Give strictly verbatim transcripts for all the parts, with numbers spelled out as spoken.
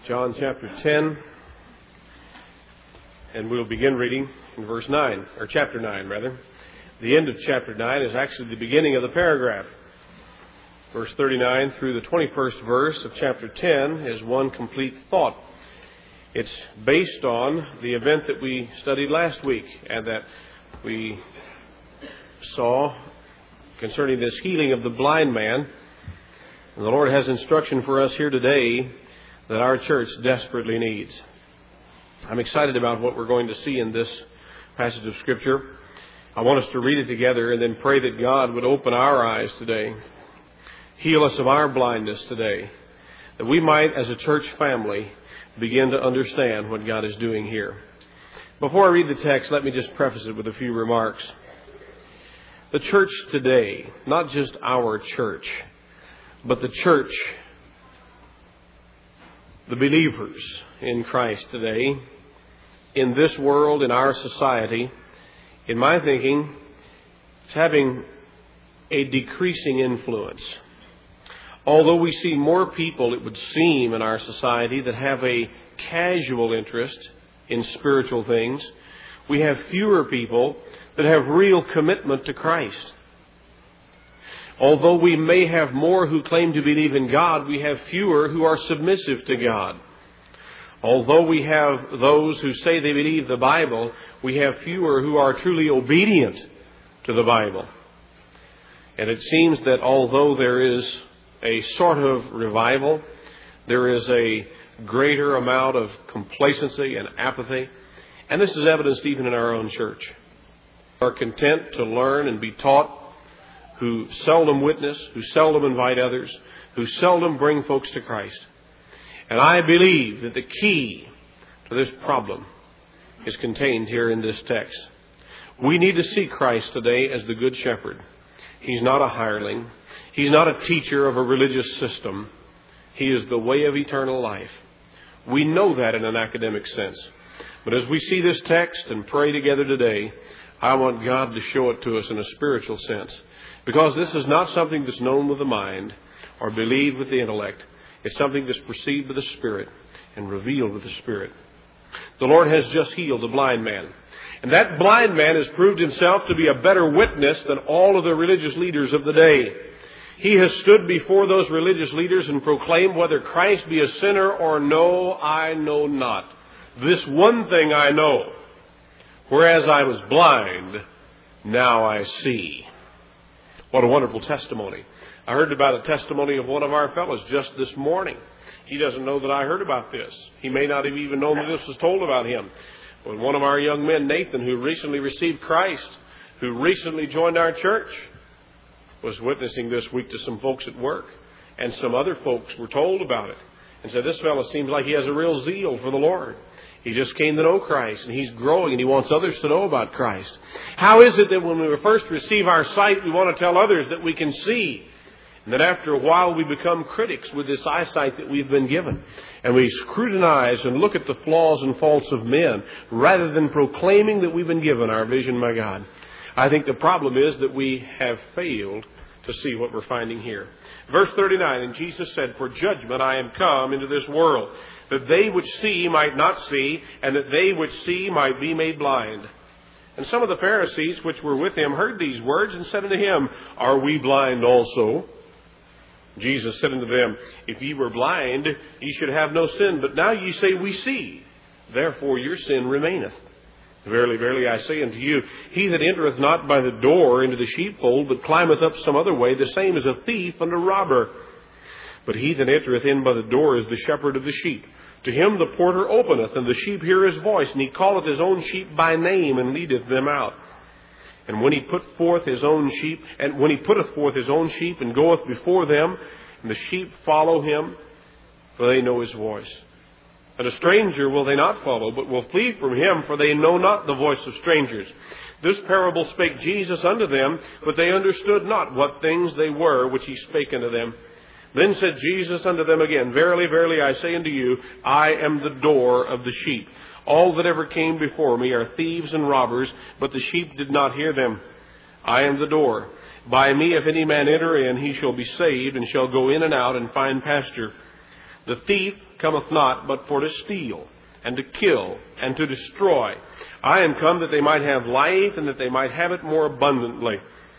John chapter ten, and we'll begin reading in verse nine, or chapter nine rather. The end of chapter nine is actually the beginning of the paragraph. Verse thirty-nine through the twenty-first verse of chapter ten is one complete thought. It's based on the event that we studied last week and that we saw concerning this healing of the blind man. And the Lord has instruction for us here today that our church desperately needs. I'm excited about what we're going to see in this passage of Scripture. I want us to read it together and then pray that God would open our eyes today, heal us of our blindness today, that we might, as a church family, begin to understand what God is doing here. Before I read the text, let me just preface it with a few remarks. The church today, not just our church, but the church, the believers in Christ today, in this world, in our society, in my thinking, is having a decreasing influence. Although we see more people, it would seem, in our society that have a casual interest in spiritual things, we have fewer people that have real commitment to Christ. Although we may have more who claim to believe in God, we have fewer who are submissive to God. Although we have those who say they believe the Bible, we have fewer who are truly obedient to the Bible. And it seems that although there is a sort of revival, there is a greater amount of complacency and apathy. And this is evidenced even in our own church. We are content to learn and be taught, who seldom witness, who seldom invite others, who seldom bring folks to Christ. And I believe that the key to this problem is contained here in this text. We need to see Christ today as the Good Shepherd. He's not a hireling. He's not a teacher of a religious system. He is the way of eternal life. We know that in an academic sense. But as we see this text and pray together today, I want God to show it to us in a spiritual sense. Because this is not something that's known with the mind or believed with the intellect. It's something that's perceived with the Spirit and revealed with the Spirit. The Lord has just healed the blind man. And that blind man has proved himself to be a better witness than all of the religious leaders of the day. He has stood before those religious leaders and proclaimed, whether Christ be a sinner or no, I know not. This one thing I know, whereas I was blind, now I see. What a wonderful testimony. I heard about a testimony of one of our fellows just this morning. He doesn't know that I heard about this. He may not have even known that this was told about him. But one of our young men, Nathan, who recently received Christ, who recently joined our church, was witnessing this week to some folks at work. And some other folks were told about it and said, this fellow seems like he has a real zeal for the Lord. He just came to know Christ, and he's growing, and he wants others to know about Christ. How is it that when we first receive our sight, we want to tell others that we can see? And that after a while we become critics with this eyesight that we've been given. And we scrutinize and look at the flaws and faults of men rather than proclaiming that we've been given our vision by God. I think the problem is that we have failed to see what we're finding here. Verse thirty-nine, and Jesus said, for judgment I am come into this world, that they which see might not see, and that they which see might be made blind. And some of the Pharisees which were with him heard these words and said unto him, are we blind also? Jesus said unto them, if ye were blind, ye should have no sin. But now ye say, we see. Therefore your sin remaineth. Verily, verily, I say unto you, he that entereth not by the door into the sheepfold, but climbeth up some other way, the same is a thief and a robber. But he that entereth in by the door is the shepherd of the sheep. To him the porter openeth, and the sheep hear his voice, and he calleth his own sheep by name, and leadeth them out. And when he put forth his own sheep, and when he putteth forth his own sheep, and goeth before them, and the sheep follow him, for they know his voice. And a stranger will they not follow, but will flee from him, for they know not the voice of strangers. This parable spake Jesus unto them, but they understood not what things they were which he spake unto them. Then said Jesus unto them again, verily, verily, I say unto you, I am the door of the sheep. All that ever came before me are thieves and robbers, but the sheep did not hear them. I am the door. By me, if any man enter in, he shall be saved, and shall go in and out and find pasture. The thief cometh not but for to steal, and to kill, and to destroy. I am come that they might have life, and that they might have it more abundantly.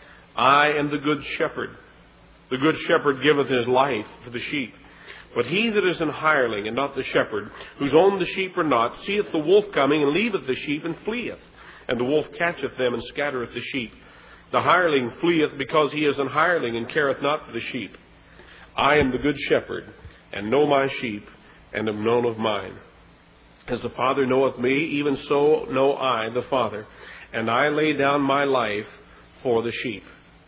I am the good shepherd. The good shepherd giveth his life for the sheep. But he that is an hireling, and not the shepherd, whose own the sheep are not, seeth the wolf coming, and leaveth the sheep, and fleeth. And the wolf catcheth them, and scattereth the sheep. The hireling fleeth, because he is an hireling, and careth not for the sheep. I am the good shepherd, and know my sheep, and am known of mine. As the Father knoweth me, even so know I the Father. And I lay down my life for the sheep.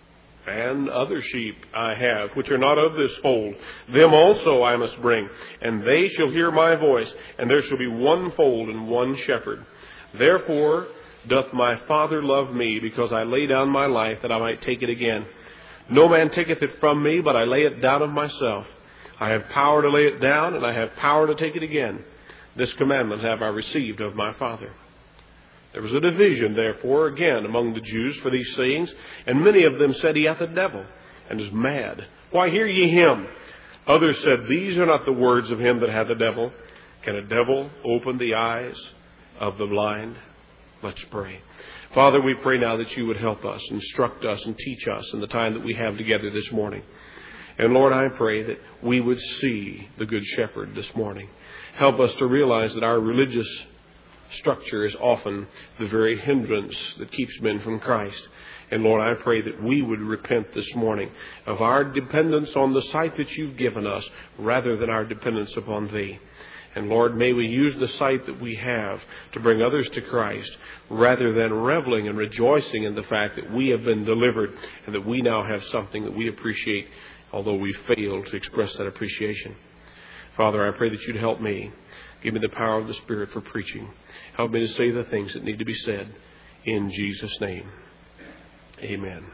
And other sheep I have, which are not of this fold. Them also I must bring, and they shall hear my voice, and there shall be one fold and one shepherd. Therefore doth my Father love me, because I lay down my life, that I might take it again. No man taketh it from me, but I lay it down of myself. I have power to lay it down, and I have power to take it again. This commandment have I received of my Father. There was a division, therefore, again among the Jews for these sayings, and many of them said, He hath a devil, and is mad. Why hear ye him? Others said, These are not the words of him that hath a devil. Can a devil open the eyes of the blind? Let's pray. Father, we pray now that you would help us, instruct us, and teach us in the time that we have together this morning. And Lord, I pray that we would see the Good Shepherd this morning. Help us to realize that our religious structure is often the very hindrance that keeps men from Christ. And Lord, I pray that we would repent this morning of our dependence on the sight that you've given us rather than our dependence upon Thee. And Lord, may we use the sight that we have to bring others to Christ rather than reveling and rejoicing in the fact that we have been delivered and that we now have something that we appreciate, although we fail to express that appreciation. Father, I pray that you'd help me. Give me the power of the Spirit for preaching. Help me to say the things that need to be said. In Jesus' name, amen.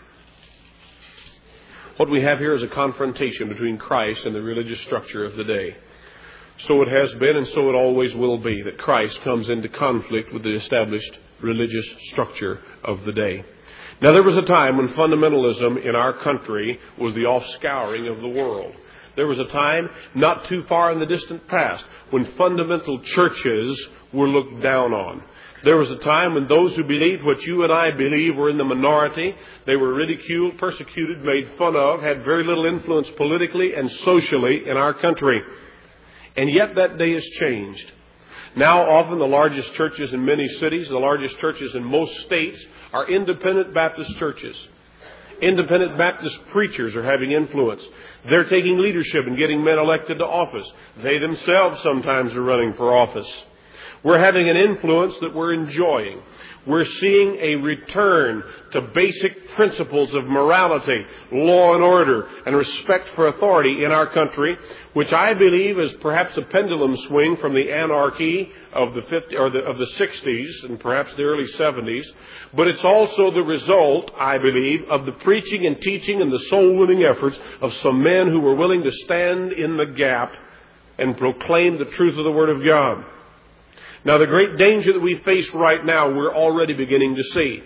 What we have here is a confrontation between Christ and the religious structure of the day. So it has been and so it always will be that Christ comes into conflict with the established religious structure of the day. Now, there was a time when fundamentalism in our country was the offscouring of the world. There was a time not too far in the distant past when fundamental churches were looked down on. There was a time when those who believed what you and I believe were in the minority. They were ridiculed, persecuted, made fun of, had very little influence politically and socially in our country. And yet that day has changed. Now often the largest churches in many cities, the largest churches in most states are independent Baptist churches. Independent Baptist preachers are having influence. They're taking leadership and getting men elected to office. They themselves sometimes are running for office. We're having an influence that we're enjoying. We're seeing a return to basic principles of morality, law and order, and respect for authority in our country, which I believe is perhaps a pendulum swing from the anarchy of the fifties or the, of the sixties and perhaps the early seventies. But it's also the result, I believe, of the preaching and teaching and the soul-winning efforts of some men who were willing to stand in the gap and proclaim the truth of the Word of God. Now, the great danger that we face right now, we're already beginning to see.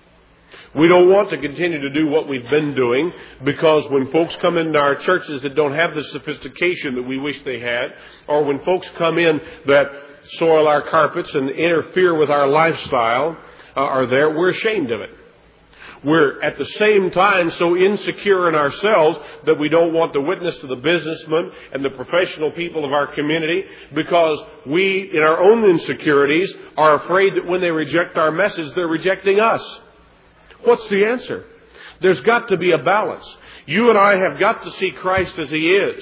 We don't want to continue to do what we've been doing, because when folks come into our churches that don't have the sophistication that we wish they had, or when folks come in that soil our carpets and interfere with our lifestyle, uh, are there, we're ashamed of it. We're at the same time so insecure in ourselves that we don't want to witness to the businessmen and the professional people of our community, because we, in our own insecurities, are afraid that when they reject our message, they're rejecting us. What's the answer? There's got to be a balance. You and I have got to see Christ as He is.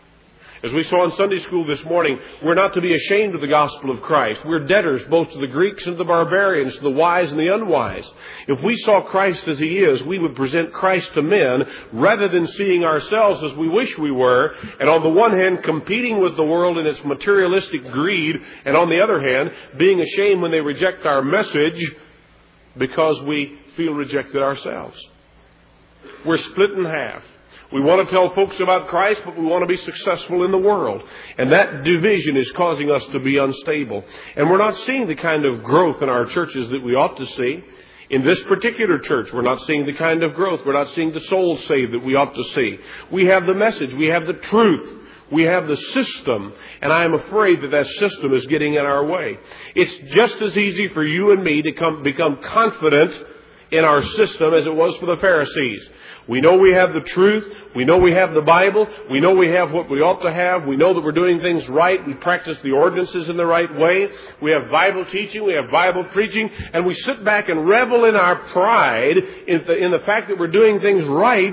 As we saw in Sunday school this morning, we're not to be ashamed of the gospel of Christ. We're debtors both to the Greeks and the barbarians, to the wise and the unwise. If we saw Christ as He is, we would present Christ to men rather than seeing ourselves as we wish we were, and on the one hand competing with the world in its materialistic greed, and on the other hand being ashamed when they reject our message because we feel rejected ourselves. We're split in half. We want to tell folks about Christ, but we want to be successful in the world. And that division is causing us to be unstable. And we're not seeing the kind of growth in our churches that we ought to see. In this particular church, we're not seeing the kind of growth. We're not seeing the souls saved that we ought to see. We have the message. We have the truth. We have the system, and I am afraid that that system is getting in our way. It's just as easy for you and me to come, become confident in our system as it was for the Pharisees. We know we have the truth. We know we have the Bible. We know we have what we ought to have. We know that we're doing things right. We practice the ordinances in the right way. We have Bible teaching. We have Bible preaching. And we sit back and revel in our pride in the, in the fact that we're doing things right,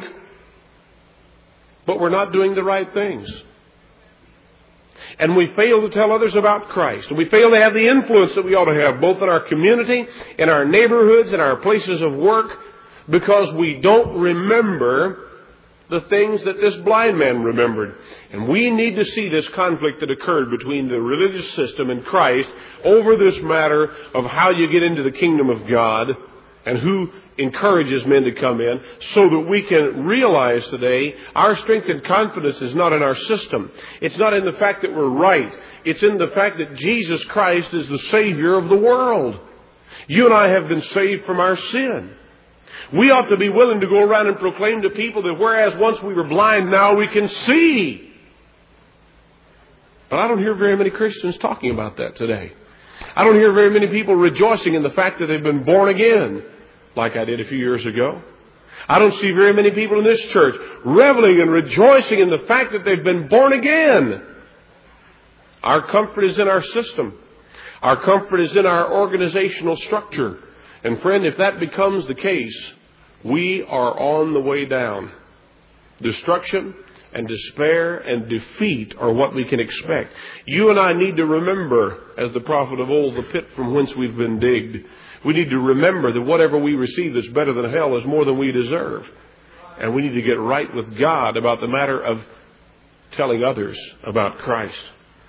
but we're not doing the right things. And we fail to tell others about Christ. And we fail to have the influence that we ought to have, both in our community, in our neighborhoods, in our places of work, because we don't remember the things that this blind man remembered. And we need to see this conflict that occurred between the religious system and Christ over this matter of how you get into the kingdom of God and who encourages men to come in, so that we can realize today our strength and confidence is not in our system. It's not in the fact that we're right. It's in the fact that Jesus Christ is the Savior of the world. You and I have been saved from our sin. We ought to be willing to go around and proclaim to people that whereas once we were blind, now we can see. But I don't hear very many Christians talking about that today. I don't hear very many people rejoicing in the fact that they've been born again, like I did a few years ago. I don't see very many people in this church reveling and rejoicing in the fact that they've been born again. Our comfort is in our system. Our comfort is in our organizational structure. And friend, if that becomes the case, we are on the way down. Destruction and despair and defeat are what we can expect. You and I need to remember, as the prophet of old, the pit from whence we've been digged. We need to remember that whatever we receive that's better than hell is more than we deserve. And we need to get right with God about the matter of telling others about Christ.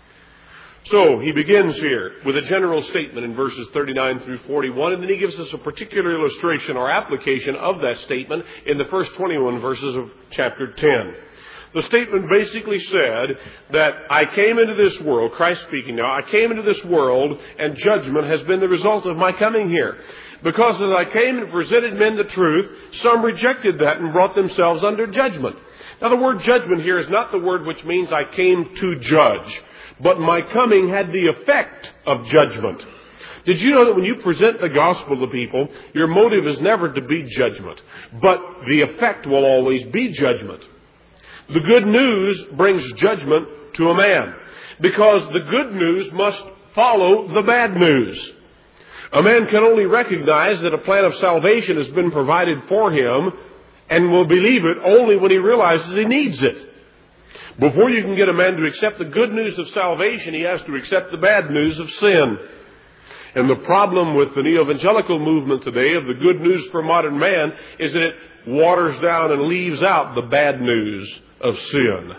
So he begins here with a general statement in verses thirty-nine through forty-one, and then he gives us a particular illustration or application of that statement in the first twenty-one verses of chapter ten. The statement basically said that I came into this world, Christ speaking now, I came into this world and judgment has been the result of my coming here. Because as I came and presented men the truth, some rejected that and brought themselves under judgment. Now the word judgment here is not the word which means I came to judge, but my coming had the effect of judgment. Did you know that when you present the gospel to people, your motive is never to be judgment, but the effect will always be judgment. The good news brings judgment to a man, because the good news must follow the bad news. A man can only recognize that a plan of salvation has been provided for him and will believe it only when he realizes he needs it. Before you can get a man to accept the good news of salvation, he has to accept the bad news of sin. And the problem with the neo-evangelical movement today of the good news for modern man is that it waters down and leaves out the bad news of sin.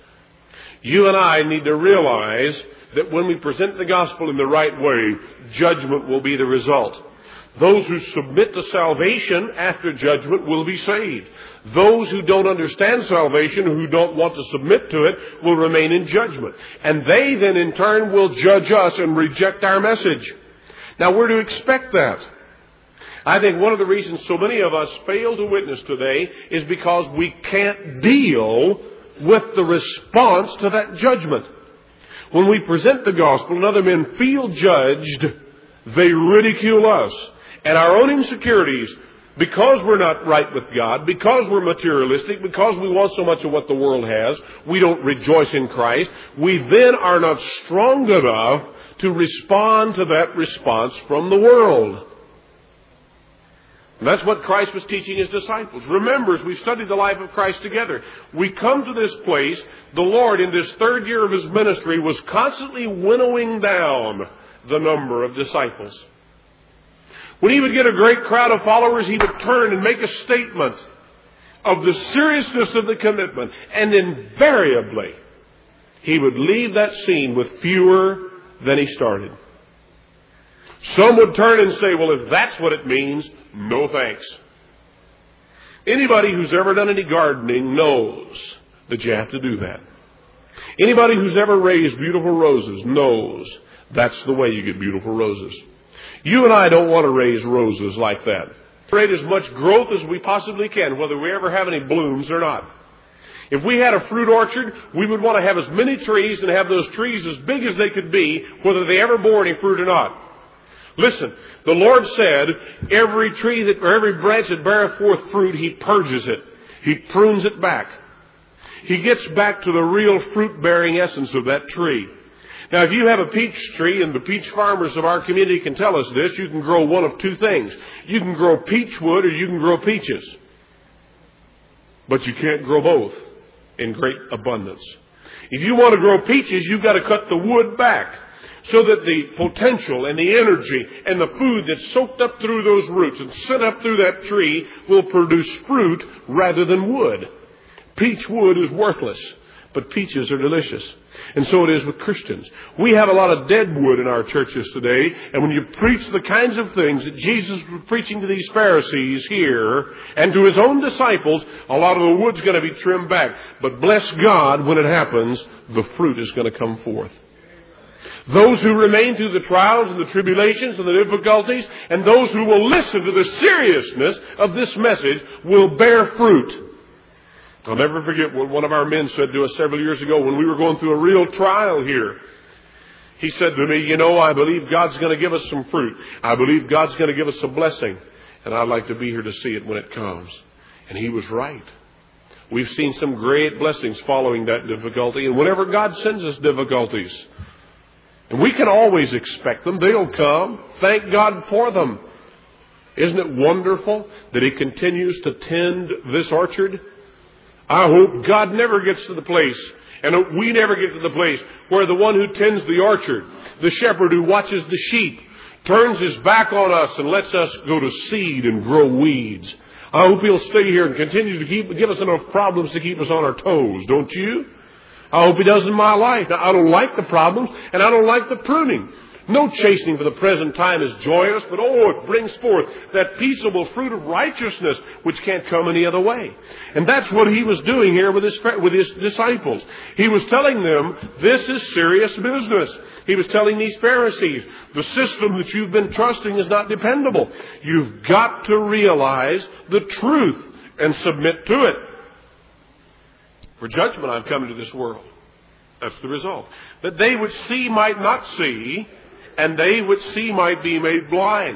You and I need to realize that when we present the gospel in the right way, judgment will be the result. Those who submit to salvation after judgment will be saved. Those who don't understand salvation, who don't want to submit to it, will remain in judgment. And they then in turn will judge us and reject our message. Now we're to expect that. I think one of the reasons so many of us fail to witness today is because we can't deal with the response to that judgment. When we present the gospel and other men feel judged, they ridicule us. And our own insecurities, because we're not right with God, because we're materialistic, because we want so much of what the world has, we don't rejoice in Christ. We then are not strong enough to respond to that response from the world. And that's what Christ was teaching his disciples. Remember, as we studied the life of Christ together, we come to this place, the Lord in this third year of his ministry was constantly winnowing down the number of disciples. When he would get a great crowd of followers, he would turn and make a statement of the seriousness of the commitment. And invariably, he would leave that scene with fewer than he started. Some would turn and say, well, if that's what it means, no thanks. Anybody who's ever done any gardening knows that you have to do that. Anybody who's ever raised beautiful roses knows that's the way you get beautiful roses. You and I don't want to raise roses like that. Create as much growth as we possibly can, whether we ever have any blooms or not. If we had a fruit orchard, we would want to have as many trees and have those trees as big as they could be, whether they ever bore any fruit or not. Listen, the Lord said, every tree that, or every branch that beareth forth fruit, He purges it. He prunes it back. He gets back to the real fruit-bearing essence of that tree. Now, if you have a peach tree, and the peach farmers of our community can tell us this, you can grow one of two things. You can grow peach wood or you can grow peaches. But you can't grow both in great abundance. If you want to grow peaches, you've got to cut the wood back, so that the potential and the energy and the food that's soaked up through those roots and sent up through that tree will produce fruit rather than wood. Peach wood is worthless, but peaches are delicious. And so it is with Christians. We have a lot of dead wood in our churches today, and when you preach the kinds of things that Jesus was preaching to these Pharisees here and to His own disciples, a lot of the wood's going to be trimmed back. But bless God, when it happens, the fruit is going to come forth. Those who remain through the trials and the tribulations and the difficulties, and those who will listen to the seriousness of this message, will bear fruit. I'll never forget what one of our men said to us several years ago when we were going through a real trial here. He said to me, you know, I believe God's going to give us some fruit. I believe God's going to give us a blessing. And I'd like to be here to see it when it comes. And he was right. We've seen some great blessings following that difficulty. And whenever God sends us difficulties, and we can always expect them, they'll come. Thank God for them. Isn't it wonderful that He continues to tend this orchard? I hope God never gets to the place, and we never get to the place, where the one who tends the orchard, the shepherd who watches the sheep, turns his back on us and lets us go to seed and grow weeds. I hope He'll stay here and continue to keep, give us enough problems to keep us on our toes, don't you? I hope He does in my life. Now, I don't like the problems, and I don't like the pruning. No chastening for the present time is joyous, but oh, it brings forth that peaceable fruit of righteousness which can't come any other way. And that's what He was doing here with His, with his disciples. He was telling them, this is serious business. He was telling these Pharisees, the system that you've been trusting is not dependable. You've got to realize the truth and submit to it. For judgment I've come into this world. That's the result. That they which see might not see, and they which see might be made blind.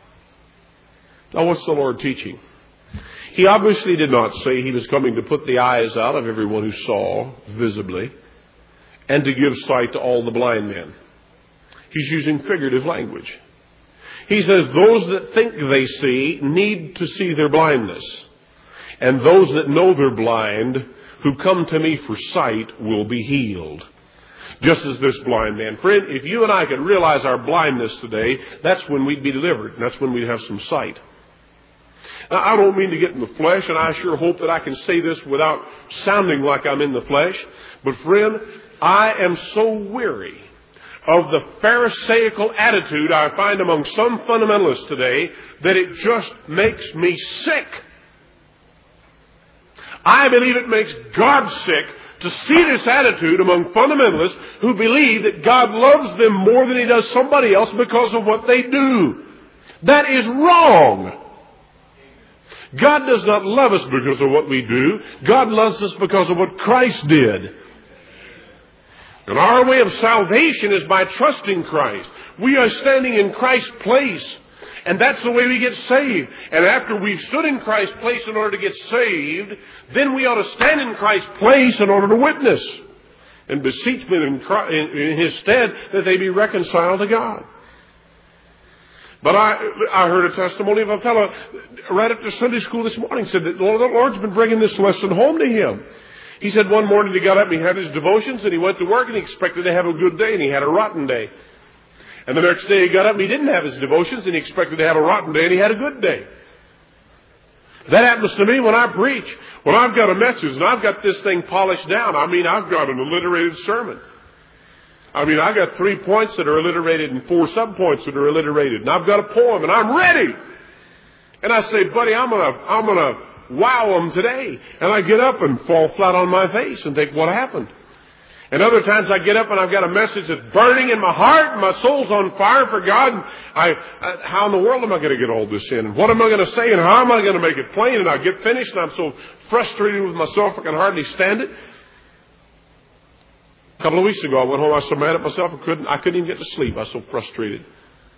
Now, what's the Lord teaching? He obviously did not say He was coming to put the eyes out of everyone who saw visibly, and to give sight to all the blind men. He's using figurative language. He says those that think they see need to see their blindness. And those that know they're blind, who come to me for sight, will be healed. Just as this blind man. Friend, if you and I could realize our blindness today, that's when we'd be delivered. And that's when we'd have some sight. Now, I don't mean to get in the flesh, and I sure hope that I can say this without sounding like I'm in the flesh. But friend, I am so weary of the Pharisaical attitude I find among some fundamentalists today that it just makes me sick. I believe it makes God sick to see this attitude among fundamentalists who believe that God loves them more than He does somebody else because of what they do. That is wrong. God does not love us because of what we do. God loves us because of what Christ did. And our way of salvation is by trusting Christ. We are standing in Christ's place. And that's the way we get saved. And after we've stood in Christ's place in order to get saved, then we ought to stand in Christ's place in order to witness and beseech men in, Christ, in His stead that they be reconciled to God. But I, I heard a testimony of a fellow right after Sunday school this morning said that the Lord's been bringing this lesson home to him. He said one morning he got up and he had his devotions and he went to work and he expected to have a good day and he had a rotten day. And the next day he got up and he didn't have his devotions and he expected to have a rotten day and he had a good day. That happens to me when I preach. When I've got a message and I've got this thing polished down, I mean, I've got an alliterated sermon. I mean, I've got three points that are alliterated and four subpoints that are alliterated. And I've got a poem and I'm ready. And I say, buddy, I'm going to, I'm going to wow them today. And I get up and fall flat on my face and think, what happened? And other times I get up and I've got a message that's burning in my heart and my soul's on fire for God. And I, I how in the world am I going to get all this in? And what am I going to say? And how am I going to make it plain? And I get finished and I'm so frustrated with myself I can hardly stand it. A couple of weeks ago I went home. I was so mad at myself I couldn't, I couldn't even get to sleep. I was so frustrated.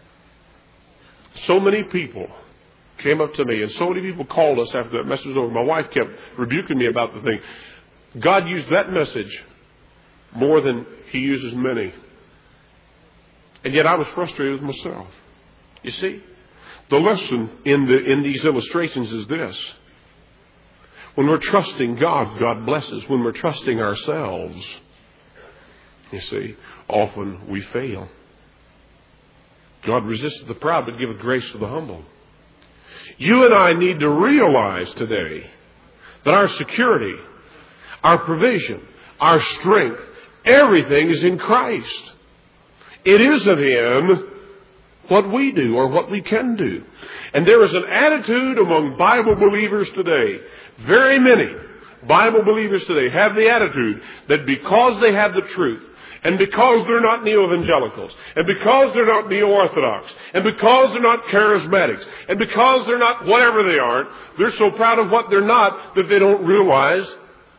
So many people came up to me and so many people called us after that message was over. My wife kept rebuking me about the thing. God used that message more than He uses many. And yet I was frustrated with myself. You see, the lesson in the in these illustrations is this. When we're trusting God, God blesses. When we're trusting ourselves, you see, often we fail. God resists the proud but giveth grace to the humble. You and I need to realize today that our security, our provision, our strength, everything is in Christ. It isn't in what we do or what we can do. And there is an attitude among Bible believers today. Very many Bible believers today have the attitude that because they have the truth, and because they're not neo-evangelicals, and because they're not neo-orthodox, and because they're not charismatics, and because they're not whatever they aren't, they're so proud of what they're not that they don't realize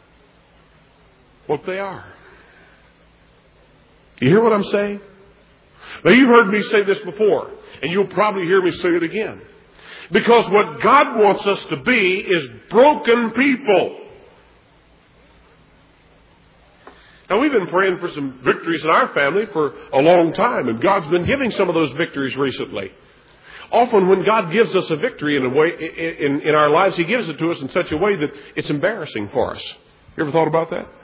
what they are. You hear what I'm saying? Now, you've heard me say this before, and you'll probably hear me say it again. Because what God wants us to be is broken people. Now, we've been praying for some victories in our family for a long time, and God's been giving some of those victories recently. Often when God gives us a victory in a way in, in our lives, He gives it to us in such a way that it's embarrassing for us. You ever thought about that?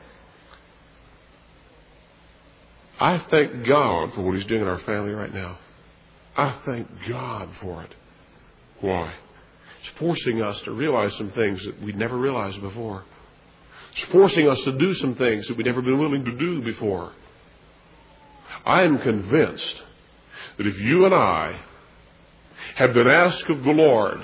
I thank God for what He's doing in our family right now. I thank God for it. Why? It's forcing us to realize some things that we'd never realized before. It's forcing us to do some things that we'd never been willing to do before. I am convinced that if you and I had been asked of the Lord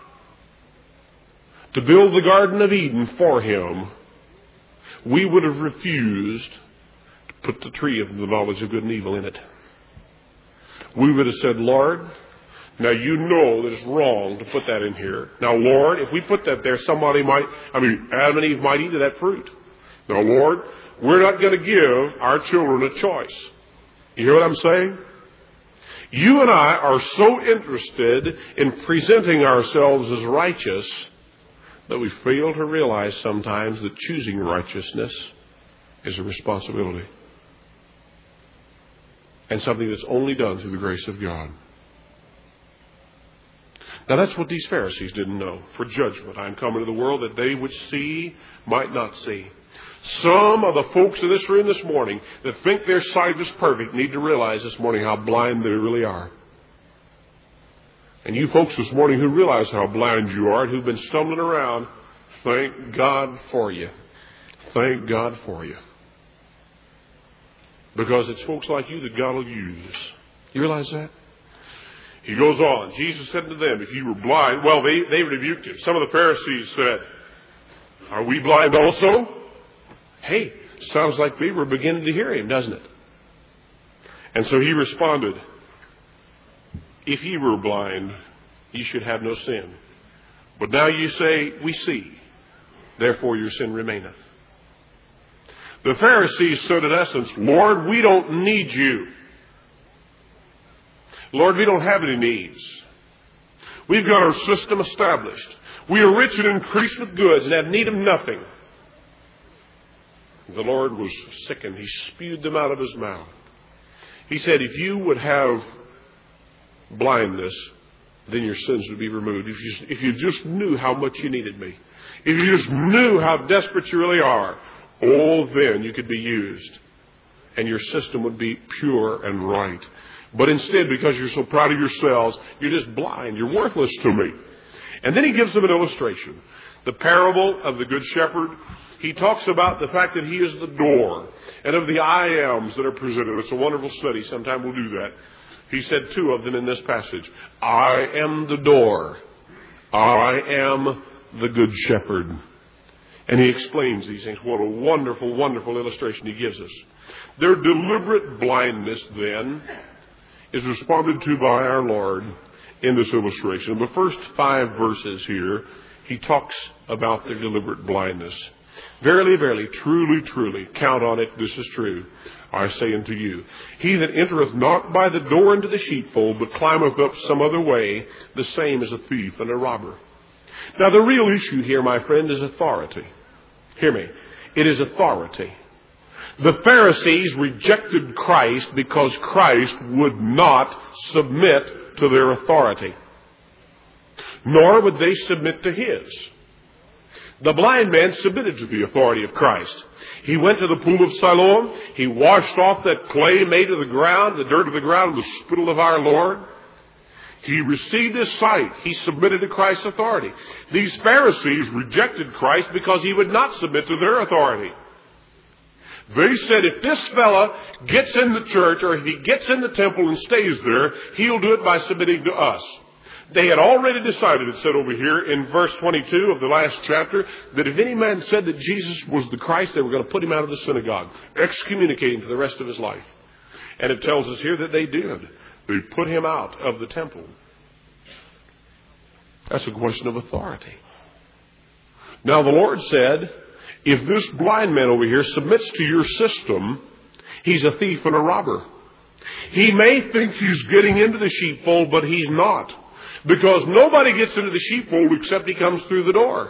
to build the Garden of Eden for Him, we would have refused to put the tree of the knowledge of good and evil in it. We would have said, Lord, now you know that it's wrong to put that in here. Now, Lord, if we put that there, somebody might, I mean, Adam and Eve might eat of that fruit. Now, Lord, we're not going to give our children a choice. You hear what I'm saying? You and I are so interested in presenting ourselves as righteous that we fail to realize sometimes that choosing righteousness is a responsibility. And something that's only done through the grace of God. Now that's what these Pharisees didn't know. For judgment I am coming to the world that they which see might not see. Some of the folks in this room this morning that think their sight is perfect need to realize this morning how blind they really are. And you folks this morning who realize how blind you are and who've been stumbling around, thank God for you. Thank God for you. Because it's folks like you that God will use. You realize that? He goes on. Jesus said to them, if you were blind, well, they, they rebuked him. Some of the Pharisees said, are we blind also? Hey, sounds like they were beginning to hear him, doesn't it? And so he responded, if ye were blind, ye should have no sin. But now you say, we see, therefore your sin remaineth. The Pharisees said in essence, Lord, we don't need you. Lord, we don't have any needs. We've got our system established. We are rich and increased with goods and have need of nothing. The Lord was sickened. He spewed them out of His mouth. He said, if you would have blindness, then your sins would be removed. If you, if you just knew how much you needed me. If you just knew how desperate you really are. Oh, then you could be used. And your system would be pure and right. But instead, because you're so proud of yourselves, you're just blind. You're worthless to me. And then he gives them an illustration. The parable of the Good Shepherd. He talks about the fact that He is the door. And of the I ams that are presented. It's a wonderful study. Sometime we'll do that. He said two of them in this passage. I am the door. I am the Good Shepherd. And he explains these things. What a wonderful, wonderful illustration he gives us. Their deliberate blindness, then, is responded to by our Lord in this illustration. In the first five verses here, he talks about their deliberate blindness. Verily, verily, truly, truly, count on it, this is true, I say unto you. He that entereth not by the door into the sheepfold, but climbeth up some other way, the same is a thief and a robber. Now, the real issue here, my friend, is authority. Hear me. It is authority. The Pharisees rejected Christ because Christ would not submit to their authority. Nor would they submit to his. The blind man submitted to the authority of Christ. He went to the pool of Siloam. He washed off that clay made of the ground, the dirt of the ground, the spittle of our Lord. He received his sight. He submitted to Christ's authority. These Pharisees rejected Christ because he would not submit to their authority. They said, if this fella gets in the church, or if he gets in the temple and stays there, he'll do it by submitting to us. They had already decided, it said over here in verse twenty-two of the last chapter, that if any man said that Jesus was the Christ, they were going to put him out of the synagogue, excommunicate him for the rest of his life. And it tells us here that they did. They put him out of the temple. That's a question of authority. Now the Lord said, if this blind man over here submits to your system, he's a thief and a robber. He may think he's getting into the sheepfold, but he's not. Because nobody gets into the sheepfold except he comes through the door.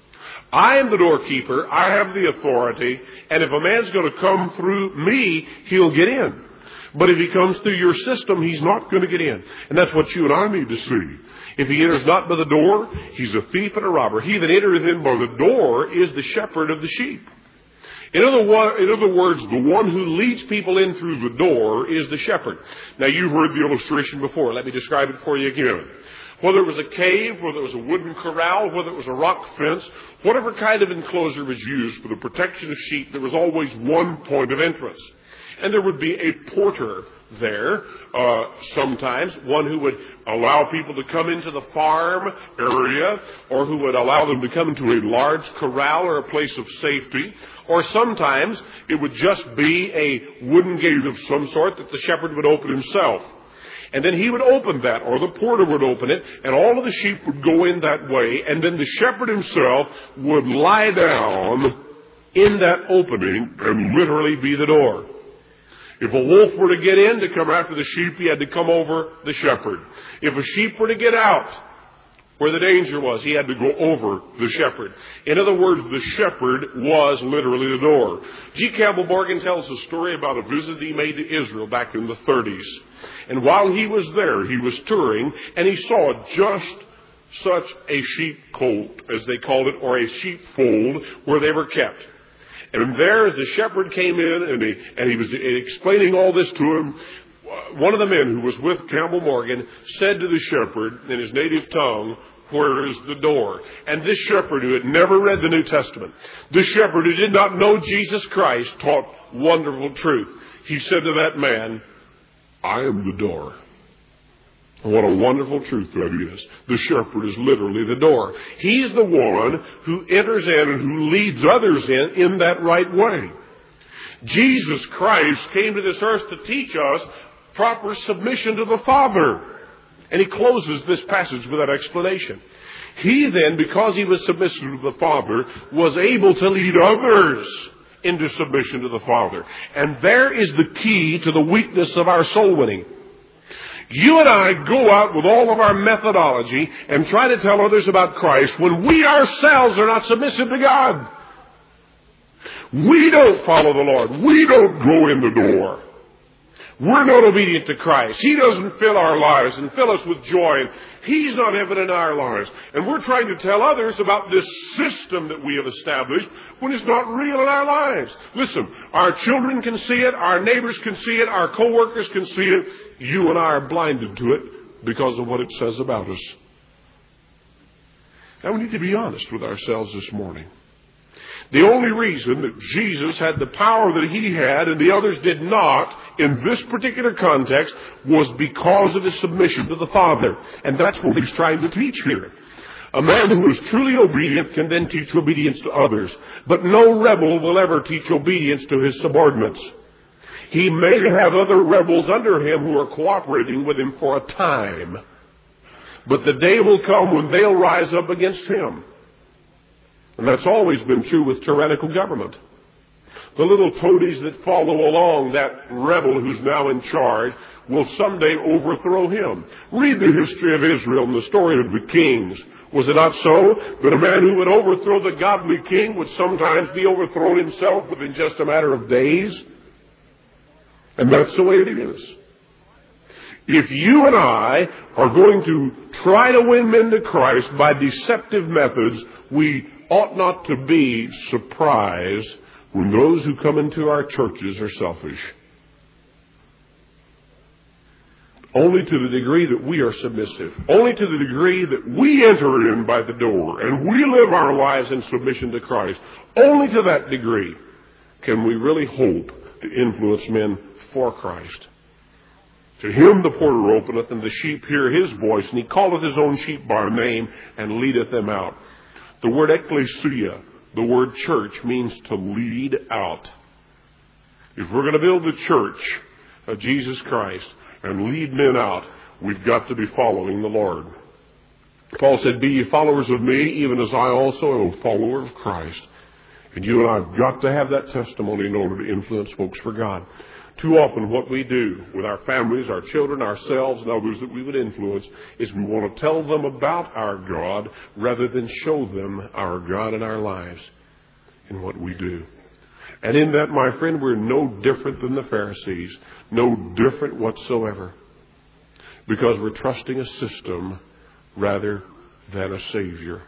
I am the doorkeeper. I have the authority. And if a man's going to come through me, he'll get in. But if he comes through your system, he's not going to get in. And that's what you and I need to see. If he enters not by the door, he's a thief and a robber. He that entereth in by the door is the shepherd of the sheep. In other, in other words, the one who leads people in through the door is the shepherd. Now, you've heard the illustration before. Let me describe it for you again. Whether it was a cave, whether it was a wooden corral, whether it was a rock fence, whatever kind of enclosure was used for the protection of sheep, there was always one point of entrance. And there would be a porter there, uh, sometimes, one who would allow people to come into the farm area, or who would allow them to come into a large corral or a place of safety, or sometimes it would just be a wooden gate of some sort that the shepherd would open himself. And then he would open that, or the porter would open it, and all of the sheep would go in that way, and then the shepherd himself would lie down in that opening and literally be the door. If a wolf were to get in to come after the sheep, he had to come over the shepherd. If a sheep were to get out where the danger was, he had to go over the shepherd. In other words, the shepherd was literally the door. G. Campbell Morgan tells a story about a visit he made to Israel back in the thirties. And while he was there, he was touring, and he saw just such a sheep colt, as they called it, or a sheepfold, where they were kept. And there, as the shepherd came in, and he, and he was explaining all this to him, one of the men who was with Campbell Morgan said to the shepherd in his native tongue, "Where is the door?" And this shepherd, who had never read the New Testament, this shepherd who did not know Jesus Christ, taught wonderful truth. He said to that man, "I am the door." And what a wonderful truth that is. The shepherd is literally the door. He's the one who enters in and who leads others in in that right way. Jesus Christ came to this earth to teach us proper submission to the Father. And he closes this passage with that explanation. He then, because he was submissive to the Father, was able to lead others into submission to the Father. And there is the key to the weakness of our soul winning. You and I go out with all of our methodology and try to tell others about Christ when we ourselves are not submissive to God. We don't follow the Lord. We don't go in the door. We're not obedient to Christ. He doesn't fill our lives and fill us with joy. And He's not evident in our lives. And we're trying to tell others about this system that we have established when it's not real in our lives. Listen, our children can see it. Our neighbors can see it. Our co-workers can see it. You and I are blinded to it because of what it says about us. And we need to be honest with ourselves this morning. The only reason that Jesus had the power that he had and the others did not in this particular context was because of his submission to the Father. And that's what he's trying to teach here. A man who is truly obedient can then teach obedience to others. But no rebel will ever teach obedience to his subordinates. He may have other rebels under him who are cooperating with him for a time. But the day will come when they'll rise up against him. And that's always been true with tyrannical government. The little toadies that follow along that rebel who's now in charge will someday overthrow him. Read the history of Israel and the story of the kings. Was it not so that a man who would overthrow the godly king would sometimes be overthrown himself within just a matter of days? And that's the way it is. If you and I are going to try to win men to Christ by deceptive methods, we ought not to be surprised when those who come into our churches are selfish. Only to the degree that we are submissive. Only to the degree that we enter in by the door and we live our lives in submission to Christ. Only to that degree can we really hope to influence men for Christ. To him the porter openeth, and the sheep hear his voice, and he calleth his own sheep by name, and leadeth them out. The word ecclesia, the word church, means to lead out. If we're going to build the church of Jesus Christ and lead men out, we've got to be following the Lord. Paul said, "Be ye followers of me, even as I also am a follower of Christ." And you and I have got to have that testimony in order to influence folks for God. Too often what we do with our families, our children, ourselves, and others that we would influence is we want to tell them about our God rather than show them our God in our lives in what we do. And in that, my friend, we're no different than the Pharisees. No different whatsoever. Because we're trusting a system rather than a Savior.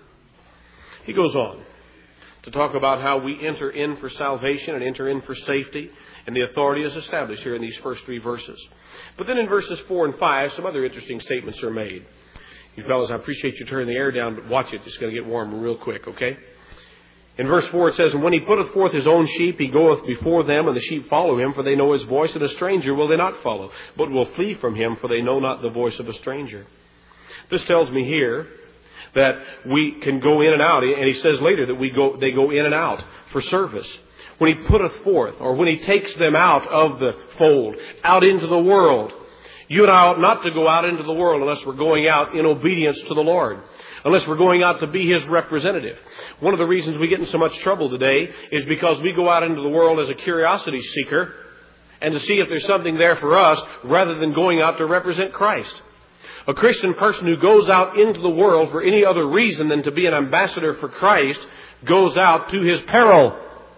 He goes on to talk about how we enter in for salvation and enter in for safety. And the authority is established here in these first three verses. But then in verses four and five, some other interesting statements are made. You fellas, I appreciate you turning the air down, but watch it. It's going to get warm real quick, okay? In verse four it says, "And when he putteth forth his own sheep, he goeth before them, and the sheep follow him, for they know his voice, and a stranger will they not follow, but will flee from him, for they know not the voice of a stranger." This tells me here that we can go in and out, and he says later that we go, they go in and out for service. When he putteth forth, or when he takes them out of the fold, out into the world. You and I ought not to go out into the world unless we're going out in obedience to the Lord. Unless we're going out to be his representative. One of the reasons we get in so much trouble today is because we go out into the world as a curiosity seeker and to see if there's something there for us rather than going out to represent Christ. A Christian person who goes out into the world for any other reason than to be an ambassador for Christ goes out to his peril.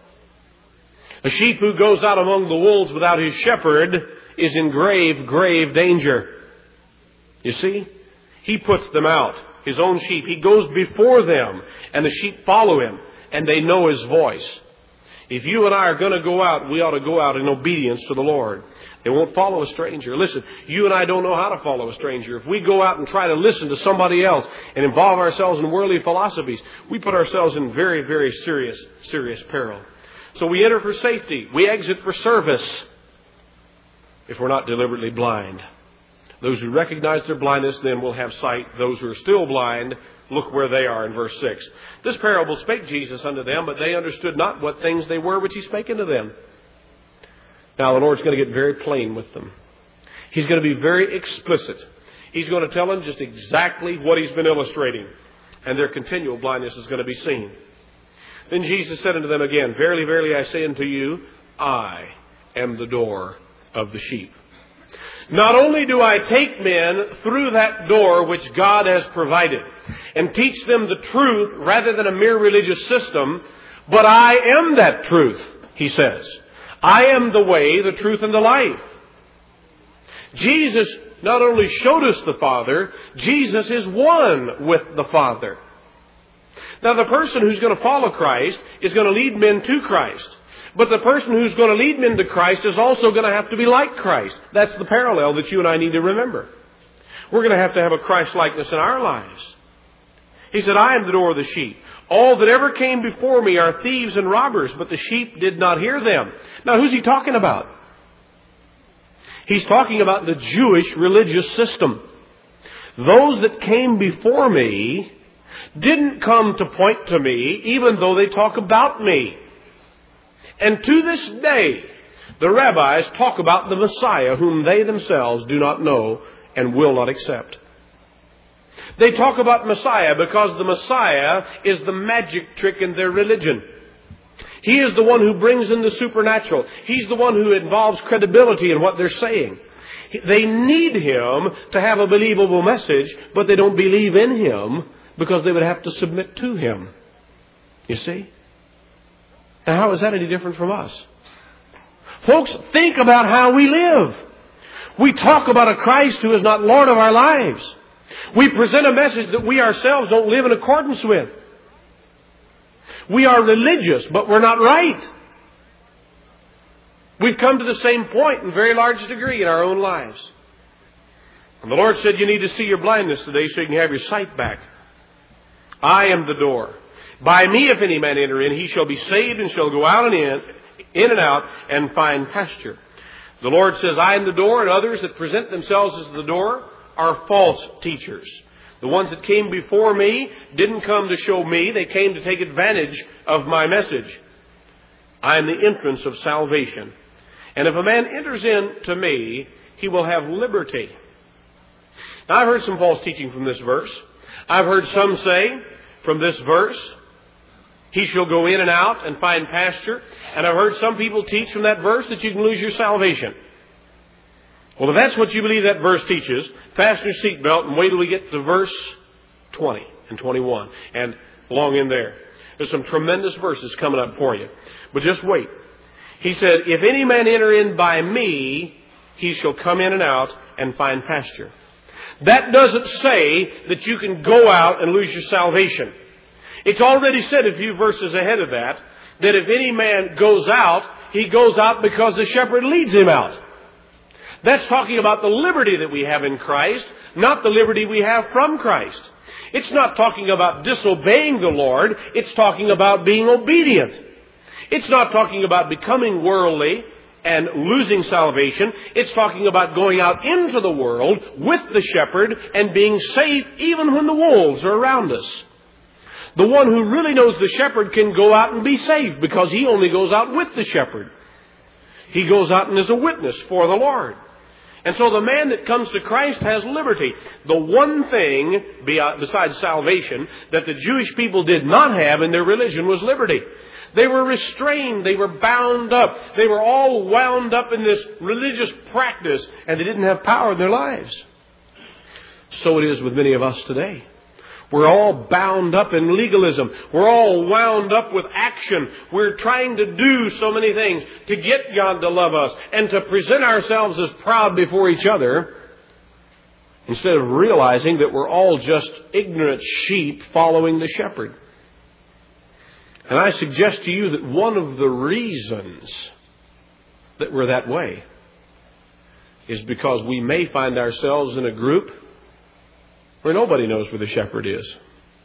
A sheep who goes out among the wolves without his shepherd is in grave, grave danger. You see? He puts them out, his own sheep. He goes before them, and the sheep follow him, and they know his voice. If you and I are going to go out, we ought to go out in obedience to the Lord. They won't follow a stranger. Listen, you and I don't know how to follow a stranger. If we go out and try to listen to somebody else and involve ourselves in worldly philosophies, we put ourselves in very, very serious, serious peril. So we enter for safety. We exit for service if we're not deliberately blind. Those who recognize their blindness then will have sight. Those who are still blind, look where they are in verse six. "This parable spake Jesus unto them, but they understood not what things they were which he spake unto them." Now the Lord's going to get very plain with them. He's going to be very explicit. He's going to tell them just exactly what he's been illustrating. And their continual blindness is going to be seen. Then Jesus said unto them again, "Verily, verily, I say unto you, I am the door of the sheep. Not only do I take men through that door which God has provided and teach them the truth rather than a mere religious system, but I am that truth," he says. "I am the way, the truth, and the life." Jesus not only showed us the Father, Jesus is one with the Father. Now, the person who's going to follow Christ is going to lead men to Christ. But the person who's going to lead men to Christ is also going to have to be like Christ. That's the parallel that you and I need to remember. We're going to have to have a Christ-likeness in our lives. He said, "I am the door of the sheep. All that ever came before me are thieves and robbers, but the sheep did not hear them." Now, who's he talking about? He's talking about the Jewish religious system. Those that came before me didn't come to point to me, even though they talk about me. And to this day, the rabbis talk about the Messiah whom they themselves do not know and will not accept. They talk about Messiah because the Messiah is the magic trick in their religion. He is the one who brings in the supernatural. He's the one who involves credibility in what they're saying. They need Him to have a believable message, but they don't believe in Him because they would have to submit to Him. You see? Now, how is that any different from us? Folks, think about how we live. We talk about a Christ who is not Lord of our lives. We present a message that we ourselves don't live in accordance with. We are religious, but we're not right. We've come to the same point in a very large degree in our own lives. And the Lord said you need to see your blindness today so you can have your sight back. I am the door. By me if any man enter in, he shall be saved and shall go out and in, in and out and find pasture. The Lord says, I am the door, and others that present themselves as the door are false teachers. The ones that came before me didn't come to show me. They came to take advantage of my message. I am the entrance of salvation. And if a man enters in to me, he will have liberty. Now, I've heard some false teaching from this verse. I've heard some say from this verse, he shall go in and out and find pasture. And I've heard some people teach from that verse that you can lose your salvation. Well, if that's what you believe that verse teaches, fasten your seatbelt and wait till we get to verse twenty and twenty-one and along in there. There's some tremendous verses coming up for you. But just wait. He said, if any man enter in by me, he shall come in and out and find pasture. That doesn't say that you can go out and lose your salvation. It's already said a few verses ahead of that, that if any man goes out, he goes out because the shepherd leads him out. That's talking about the liberty that we have in Christ, not the liberty we have from Christ. It's not talking about disobeying the Lord. It's talking about being obedient. It's not talking about becoming worldly and losing salvation. It's talking about going out into the world with the shepherd and being safe even when the wolves are around us. The one who really knows the shepherd can go out and be safe because he only goes out with the shepherd. He goes out and is a witness for the Lord. And so the man that comes to Christ has liberty. The one thing besides salvation that the Jewish people did not have in their religion was liberty. They were restrained. They were bound up. They were all wound up in this religious practice, and they didn't have power in their lives. So it is with many of us today. We're all bound up in legalism. We're all wound up with action. We're trying to do so many things to get God to love us and to present ourselves as proud before each other, instead of realizing that we're all just ignorant sheep following the shepherd. And I suggest to you that one of the reasons that we're that way is because we may find ourselves in a group where nobody knows where the shepherd is.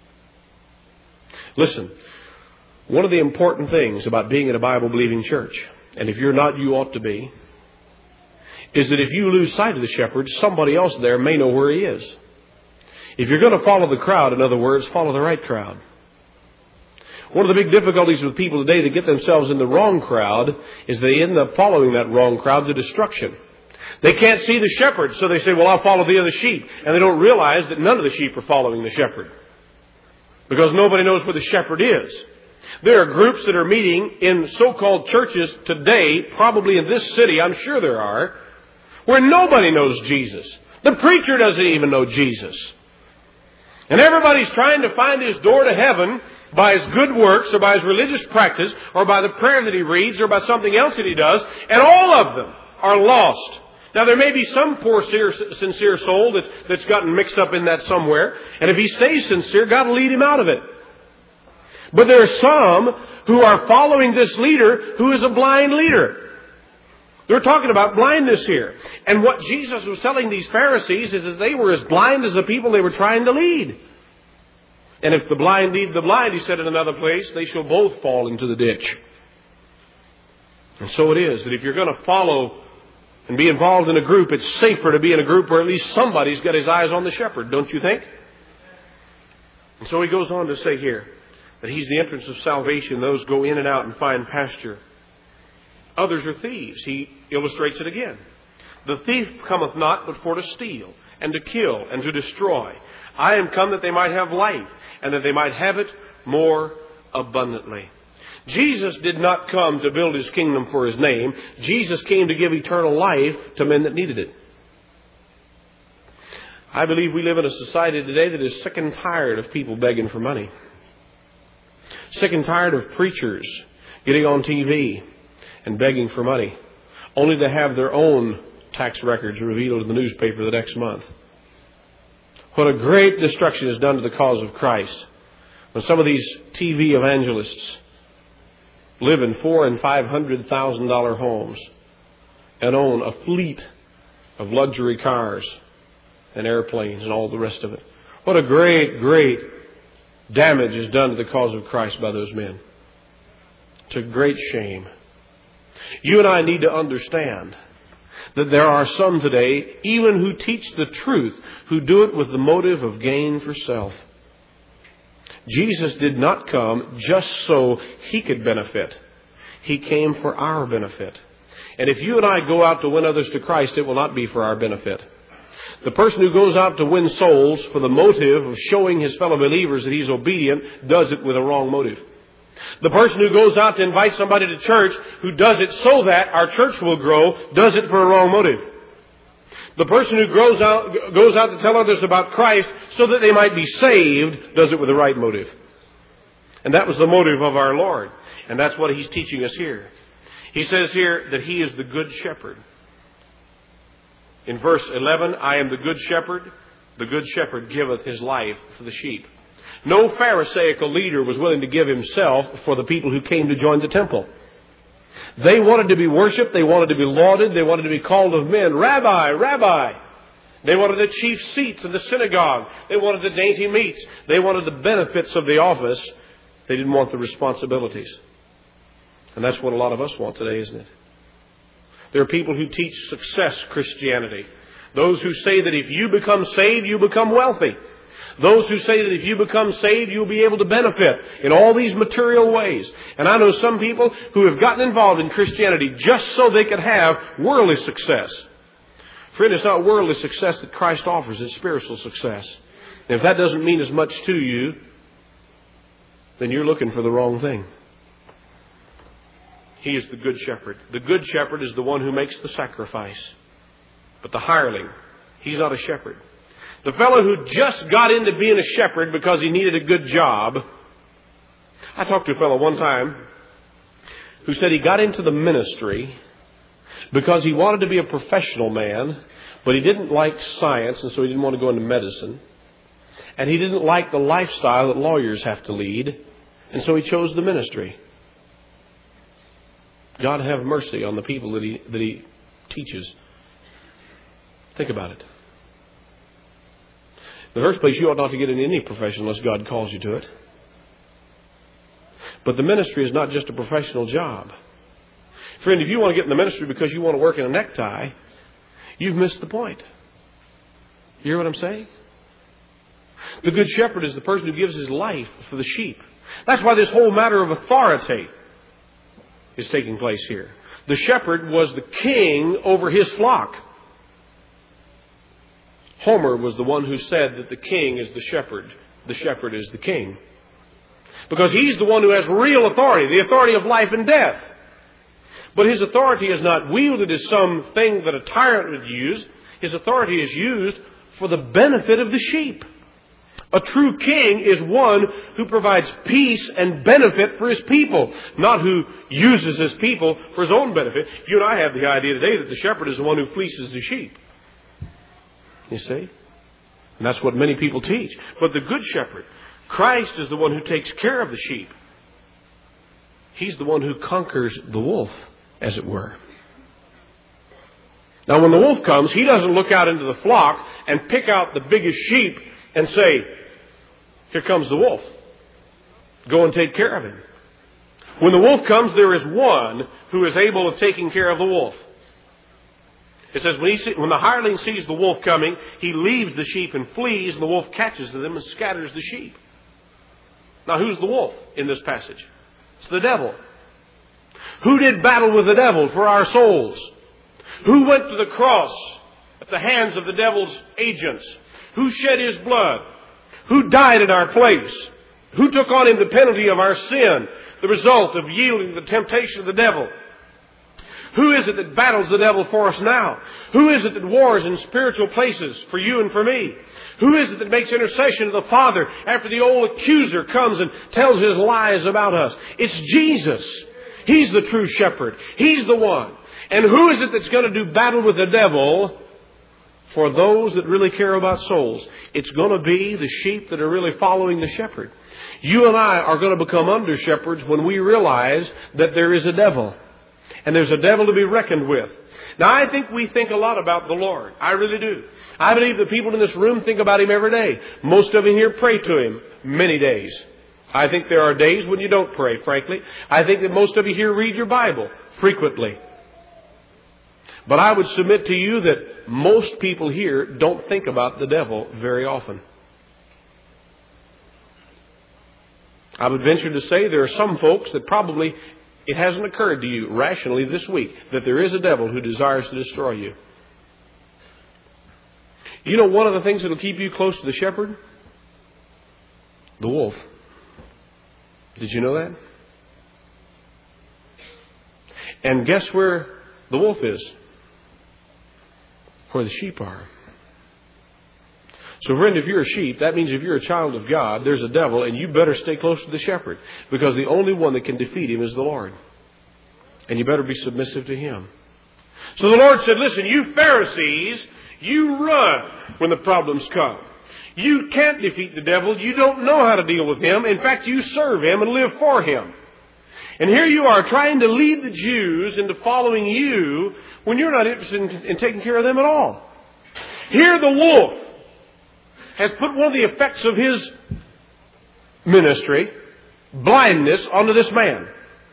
Listen, one of the important things about being in a Bible-believing church, and if you're not, you ought to be, is that if you lose sight of the shepherd, somebody else there may know where he is. If you're going to follow the crowd, in other words, follow the right crowd. One of the big difficulties with people today that get themselves in the wrong crowd is they end up following that wrong crowd to destruction. They can't see the shepherd, so they say, well, I'll follow the other sheep. And they don't realize that none of the sheep are following the shepherd, because nobody knows where the shepherd is. There are groups that are meeting in so-called churches today, probably in this city, I'm sure there are, where nobody knows Jesus. The preacher doesn't even know Jesus. And everybody's trying to find his door to heaven by his good works or by his religious practice or by the prayer that he reads or by something else that he does. And all of them are lost. Now, there may be some poor, sincere soul that, that's gotten mixed up in that somewhere. And if he stays sincere, God will lead him out of it. But there are some who are following this leader who is a blind leader. They're talking about blindness here. And what Jesus was telling these Pharisees is that they were as blind as the people they were trying to lead. And if the blind lead the blind, he said in another place, they shall both fall into the ditch. And so it is that if you're going to follow and be involved in a group, it's safer to be in a group where at least somebody's got his eyes on the shepherd, don't you think? And so he goes on to say here that he's the entrance of salvation. Those go in and out and find pasture. Others are thieves. He illustrates it again. The thief cometh not but for to steal and to kill and to destroy. I am come that they might have life, and that they might have it more abundantly. Jesus did not come to build his kingdom for his name. Jesus came to give eternal life to men that needed it. I believe we live in a society today that is sick and tired of people begging for money. Sick and tired of preachers getting on T V and begging for money, only to have their own tax records revealed in the newspaper the next month. What a great destruction is done to the cause of Christ when some of these T V evangelists live in four and five hundred thousand dollar homes and own a fleet of luxury cars and airplanes and all the rest of it. What a great, great damage is done to the cause of Christ by those men. It's a great shame. You and I need to understand that there are some today, even who teach the truth, who do it with the motive of gain for self. Jesus did not come just so he could benefit. He came for our benefit. And if you and I go out to win others to Christ, it will not be for our benefit. The person who goes out to win souls for the motive of showing his fellow believers that he's obedient does it with a wrong motive. The person who goes out to invite somebody to church who does it so that our church will grow does it for a wrong motive. The person who goes out, goes out to tell others about Christ so that they might be saved does it with the right motive. And that was the motive of our Lord. And that's what he's teaching us here. He says here that he is the good shepherd. In verse eleven, I am the good shepherd. The good shepherd giveth his life for the sheep. No Pharisaical leader was willing to give himself for the people who came to join the temple. They wanted to be worshipped. They wanted to be lauded. They wanted to be called of men, Rabbi, Rabbi. They wanted the chief seats in the synagogue. They wanted the dainty meats. They wanted the benefits of the office. They didn't want the responsibilities. And that's what a lot of us want today, isn't it? There are people who teach success Christianity. Those who say that if you become saved, you become wealthy. Those who say that if you become saved, you'll be able to benefit in all these material ways. And I know some people who have gotten involved in Christianity just so they could have worldly success. Friend, it's not worldly success that Christ offers. It's spiritual success. And if that doesn't mean as much to you, then you're looking for the wrong thing. He is the good shepherd. The good shepherd is the one who makes the sacrifice. But the hireling, he's not a shepherd. The fellow who just got into being a shepherd because he needed a good job. I talked to a fellow one time who said he got into the ministry because he wanted to be a professional man, but he didn't like science, and so he didn't want to go into medicine. And he didn't like the lifestyle that lawyers have to lead, and so he chose the ministry. God have mercy on the people that he, that he teaches. Think about it. In the first place, you ought not to get into any profession unless God calls you to it. But the ministry is not just a professional job. Friend, if you want to get in the ministry because you want to work in a necktie, you've missed the point. You hear what I'm saying? The good shepherd is the person who gives his life for the sheep. That's why this whole matter of authority is taking place here. The shepherd was the king over his flock. Homer was the one who said that the king is the shepherd. The shepherd is the king. Because he's the one who has real authority, the authority of life and death. But his authority is not wielded as something that a tyrant would use. His authority is used for the benefit of the sheep. A true king is one who provides peace and benefit for his people, not who uses his people for his own benefit. You and I have the idea today that the shepherd is the one who fleeces the sheep. You see? And that's what many people teach. But the good shepherd, Christ, is the one who takes care of the sheep. He's the one who conquers the wolf, as it were. Now, when the wolf comes, he doesn't look out into the flock and pick out the biggest sheep and say, here comes the wolf. Go and take care of him. When the wolf comes, there is one who is able of taking care of the wolf. It says, when, he see, when the hireling sees the wolf coming, he leaves the sheep and flees, and the wolf catches them and scatters the sheep. Now, who's the wolf in this passage? It's the devil. Who did battle with the devil for our souls? Who went to the cross at the hands of the devil's agents? Who shed his blood? Who died in our place? Who took on him the penalty of our sin, the result of yielding to the temptation of the devil? Who is it that battles the devil for us now? Who is it that wars in spiritual places for you and for me? Who is it that makes intercession to the Father after the old accuser comes and tells his lies about us? It's Jesus. He's the true shepherd. He's the one. And who is it that's going to do battle with the devil for those that really care about souls? It's going to be the sheep that are really following the shepherd. You and I are going to become under shepherds when we realize that there is a devil. And there's a devil to be reckoned with. Now, I think we think a lot about the Lord. I really do. I believe the people in this room think about Him every day. Most of you here pray to Him many days. I think there are days when you don't pray, frankly. I think that most of you here read your Bible frequently. But I would submit to you that most people here don't think about the devil very often. I would venture to say there are some folks that probably it hasn't occurred to you rationally this week that there is a devil who desires to destroy you. You know one of the things that will keep you close to the shepherd? The wolf. Did you know that? And guess where the wolf is? Where the sheep are. So friend, if you're a sheep, that means if you're a child of God, there's a devil, and you better stay close to the shepherd, because the only one that can defeat him is the Lord. And you better be submissive to Him. So the Lord said, listen, you Pharisees, you run when the problems come. You can't defeat the devil. You don't know how to deal with him. In fact, you serve him and live for him. And here you are trying to lead the Jews into following you when you're not interested in, in taking care of them at all. Here the wolf has put one of the effects of his ministry, blindness, onto this man.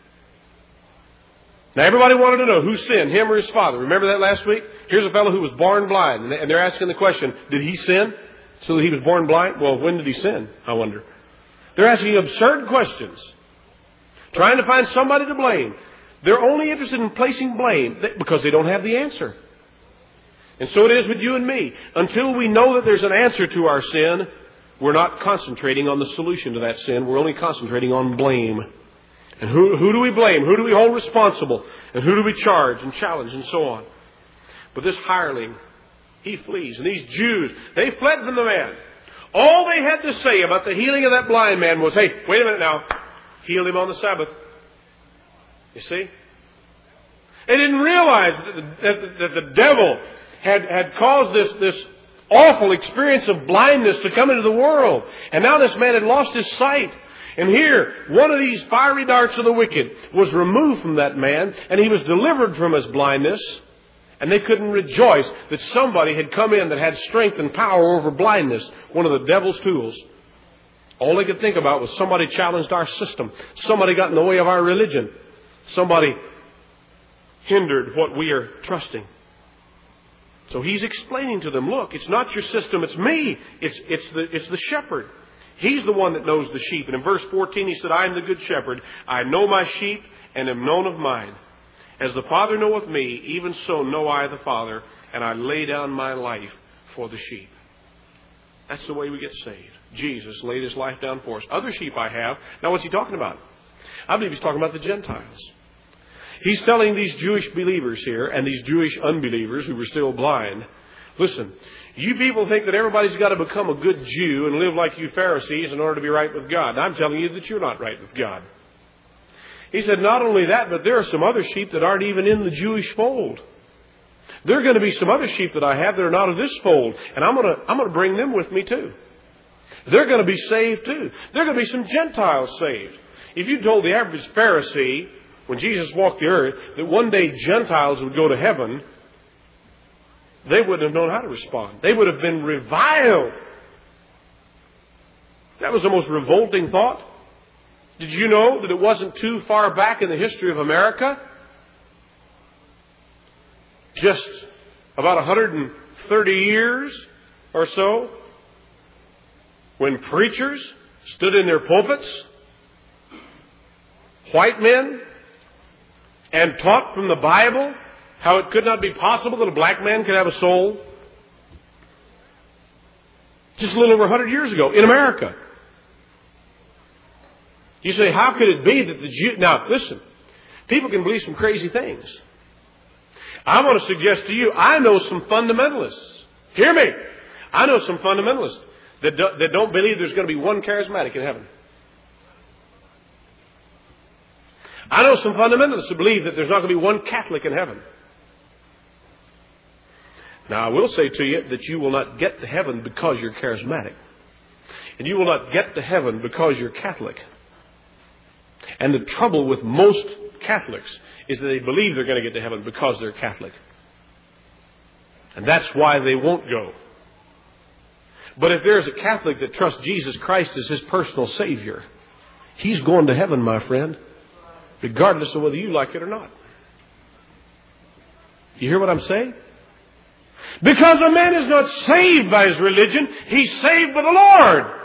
Now everybody wanted to know who sinned, him or his father. Remember that last week? Here's a fellow who was born blind. And they're asking the question, did he sin so that he was born blind? Well, when did he sin, I wonder? They're asking absurd questions, trying to find somebody to blame. They're only interested in placing blame because they don't have the answer. And so it is with you and me. Until we know that there's an answer to our sin, we're not concentrating on the solution to that sin. We're only concentrating on blame. And who, who do we blame? Who do we hold responsible? And who do we charge and challenge and so on? But this hireling, he flees. And these Jews, they fled from the man. All they had to say about the healing of that blind man was, hey, wait a minute now. Heal him on the Sabbath. You see? They didn't realize that the, that, that the devil had, had caused this, this awful experience of blindness to come into the world. And now this man had lost his sight. And here, one of these fiery darts of the wicked was removed from that man, and he was delivered from his blindness. And they couldn't rejoice that somebody had come in that had strength and power over blindness, one of the devil's tools. All they could think about was somebody challenged our system. Somebody got in the way of our religion. Somebody hindered what we are trusting. So he's explaining to them, look, it's not your system, it's me. It's, it's, the, it's the shepherd. He's the one that knows the sheep. And in verse fourteen, he said, I am the good shepherd. I know my sheep and am known of mine. As the Father knoweth me, even so know I the Father, and I lay down my life for the sheep. That's the way we get saved. Jesus laid His life down for us. Other sheep I have. Now what's He talking about? I believe He's talking about the Gentiles. He's telling these Jewish believers here and these Jewish unbelievers who were still blind, listen, you people think that everybody's got to become a good Jew and live like you Pharisees in order to be right with God. And I'm telling you that you're not right with God. He said, not only that, but there are some other sheep that aren't even in the Jewish fold. There are going to be some other sheep that I have that are not of this fold. And I'm going to, I'm going to bring them with me too. They're going to be saved too. There are going to be some Gentiles saved. If you told the average Pharisee, when Jesus walked the earth, that one day Gentiles would go to heaven, they wouldn't have known how to respond. They would have been reviled. That was the most revolting thought. Did you know that it wasn't too far back in the history of America? Just about one hundred thirty years or so, when preachers stood in their pulpits, white men, and taught from the Bible how it could not be possible that a black man could have a soul? Just a little over one hundred years ago in America. You say, how could it be that the Jew... Now, listen. People can believe some crazy things. I want to suggest to you, I know some fundamentalists. Hear me. I know some fundamentalists that, do, that don't believe there's going to be one charismatic in heaven. I know some fundamentalists that believe that there's not going to be one Catholic in heaven. Now, I will say to you that you will not get to heaven because you're charismatic. And you will not get to heaven because you're Catholic. And the trouble with most Catholics is that they believe they're going to get to heaven because they're Catholic. And that's why they won't go. But if there's a Catholic that trusts Jesus Christ as his personal Savior, he's going to heaven, my friend, regardless of whether you like it or not. You hear what I'm saying? Because a man is not saved by his religion, he's saved by the Lord.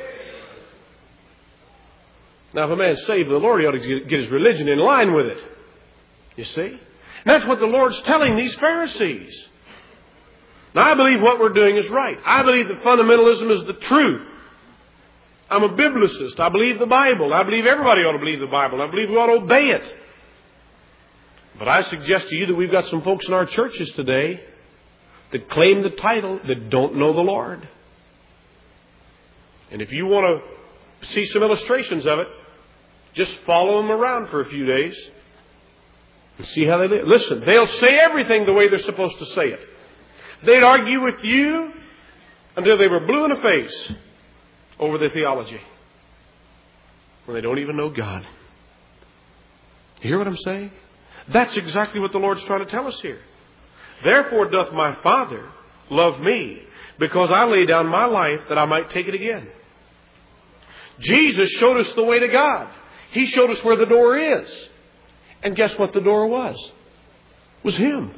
Now, if a man's saved by the Lord, he ought to get his religion in line with it. You see? And that's what the Lord's telling these Pharisees. Now, I believe what we're doing is right. I believe that fundamentalism is the truth. I'm a biblicist. I believe the Bible. I believe everybody ought to believe the Bible. I believe we ought to obey it. But I suggest to you that we've got some folks in our churches today that claim the title that don't know the Lord. And if you want to see some illustrations of it, just follow them around for a few days and see how they live. Listen, they'll say everything the way they're supposed to say it. They'd argue with you until they were blue in the face over their theology, when they don't even know God. You hear what I'm saying? That's exactly what the Lord's trying to tell us here. Therefore doth my Father love me, because I lay down my life that I might take it again. Jesus showed us the way to God. He showed us where the door is. And guess what the door was? It was Him.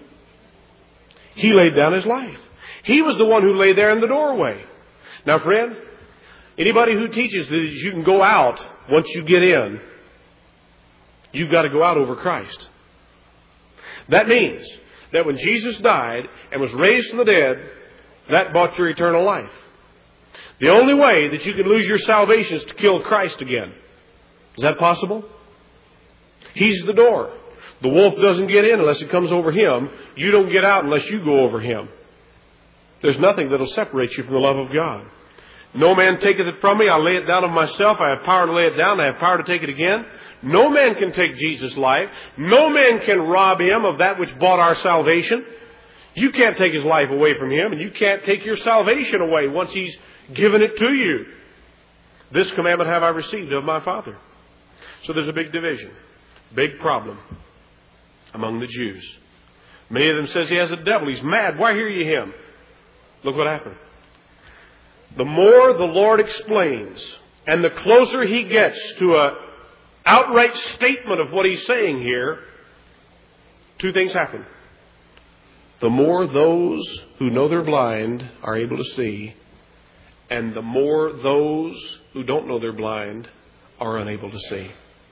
He laid down His life. He was the one who lay there in the doorway. Now, friend, anybody who teaches that you can go out once you get in, you've got to go out over Christ. That means that when Jesus died and was raised from the dead, that bought your eternal life. The only way that you can lose your salvation is to kill Christ again. Is that possible? He's the door. The wolf doesn't get in unless it comes over him. You don't get out unless you go over him. There's nothing that will separate you from the love of God. No man taketh it from me. I lay it down of myself. I have power to lay it down. I have power to take it again. No man can take Jesus' life. No man can rob him of that which bought our salvation. You can't take his life away from him, and you can't take your salvation away once he's given it to you. This commandment have I received of my Father. So there's a big division, big problem among the Jews. Many of them says he has a devil. He's mad. Why hear ye him? Look what happened. The more the Lord explains, and the closer he gets to a outright statement of what he's saying here, two things happen. The more those who know they're blind are able to see, and the more those who don't know they're blind are unable to see.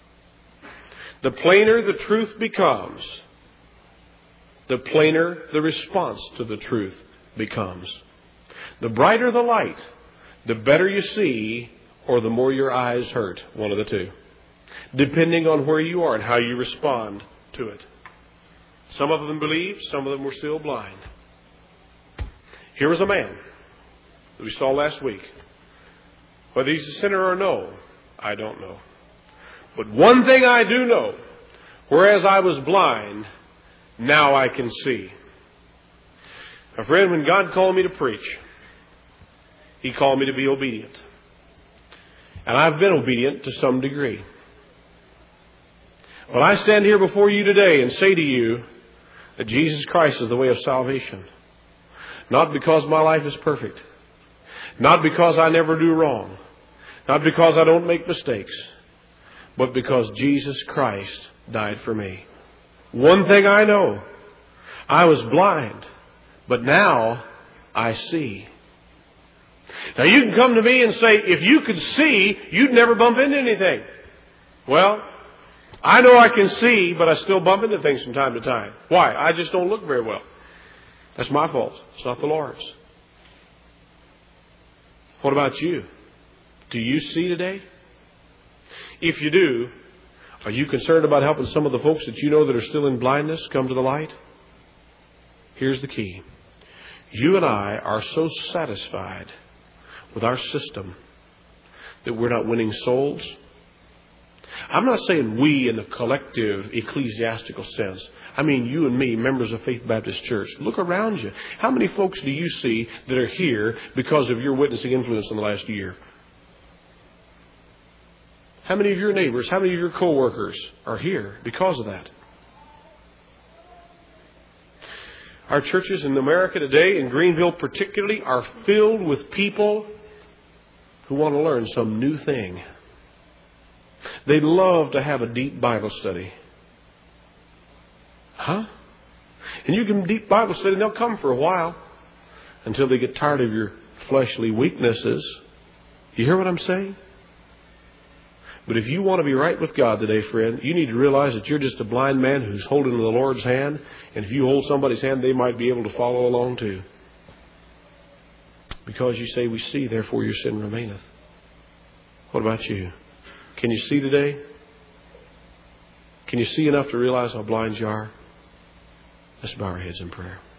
The plainer the truth becomes, the plainer the response to the truth becomes. The brighter the light, the better you see, or the more your eyes hurt. One of the two. Depending on where you are and how you respond to it. Some of them believed, some of them were still blind. Here was a man that we saw last week. Whether he's a sinner or no, I don't know. But one thing I do know, whereas I was blind, now I can see. My friend, when God called me to preach, He called me to be obedient. And I've been obedient to some degree. But I stand here before you today and say to you that Jesus Christ is the way of salvation. Not because my life is perfect. Not because I never do wrong. Not because I don't make mistakes. But because Jesus Christ died for me. One thing I know. I was blind. But now I see. Now you can come to me and say, if you could see, you'd never bump into anything. Well, I know I can see, but I still bump into things from time to time. Why? I just don't look very well. That's my fault. It's not the Lord's. What about you? Do you see today? If you do, are you concerned about helping some of the folks that you know that are still in blindness come to the light? Here's the key. You and I are so satisfied with our system that we're not winning souls. I'm not saying we in the collective ecclesiastical sense. I mean you and me, members of Faith Baptist Church. Look around you. How many folks do you see that are here because of your witnessing influence in the last year? How many of your neighbors, how many of your co-workers are here because of that? Our churches in America today, in Greenville particularly, are filled with people who want to learn some new thing. They love to have a deep Bible study. Huh? And you give them deep Bible study and they'll come for a while until they get tired of your fleshly weaknesses. You hear what I'm saying? But if you want to be right with God today, friend, you need to realize that you're just a blind man who's holding the Lord's hand. And if you hold somebody's hand, they might be able to follow along too. Because you say, we see, therefore your sin remaineth. What about you? Can you see today? Can you see enough to realize how blind you are? Let's bow our heads in prayer.